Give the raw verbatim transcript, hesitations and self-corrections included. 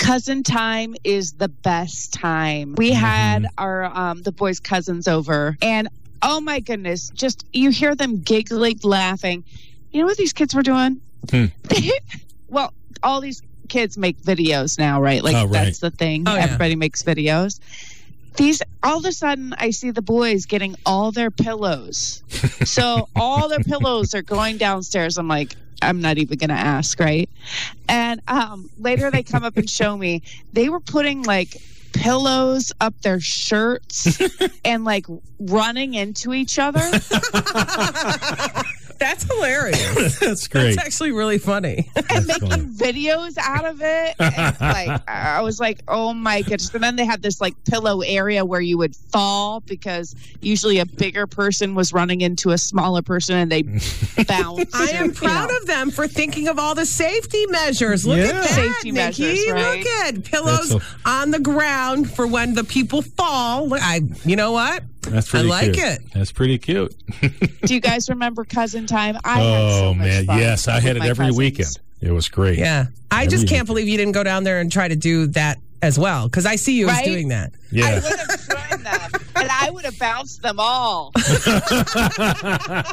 Cousin time is the best time. We Mm-hmm. had our um, the boys' cousins over, and oh my goodness, just you hear them giggling, laughing. You know what these kids were doing? Hmm. Well, all these kids make videos now, right? Like Oh, right. that's the thing. Oh, yeah. Everybody makes videos. These all of a sudden, I see the boys getting all their pillows. So all their pillows are going downstairs. I'm like, I'm not even going to ask, right? And um, later they come up and show me they were putting like pillows up their shirts and like running into each other. That's hilarious. That's great. That's actually really funny. And That's making funny. videos out of it. And like I was like, oh my goodness. And then they had this like pillow area where you would fall because usually a bigger person was running into a smaller person and they bounced. I am you proud know. of them for thinking of all the safety measures. Look Yeah. at that, Safety Nikki. measures, right? Look at pillows That's on the ground for when the people fall. Look, I, you know what? That's pretty I like cute. it. That's pretty cute. Do you guys remember cousin time? I had Oh, so much man. fun Yes, I with had it my every cousins. weekend. It was great. Yeah. I Every just can't weekend. believe you didn't go down there and try to do that as well, because I see you as Right? doing that. I Yeah. would have joined them, and I would have bounced them all.